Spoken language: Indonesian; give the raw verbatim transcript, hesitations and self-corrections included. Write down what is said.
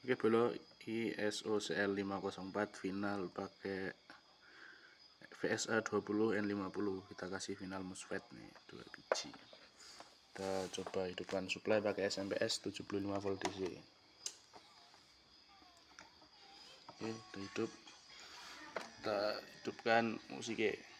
Oke bro, I S O C L lima nol empat final pakai V S A dua puluh N lima puluh. Kita kasih final MOSFET nih dua biji. Kita coba hidupkan supply pakai S M P S tujuh puluh lima volt D C. Oke, kita hidup. Kita hidupkan musiknya.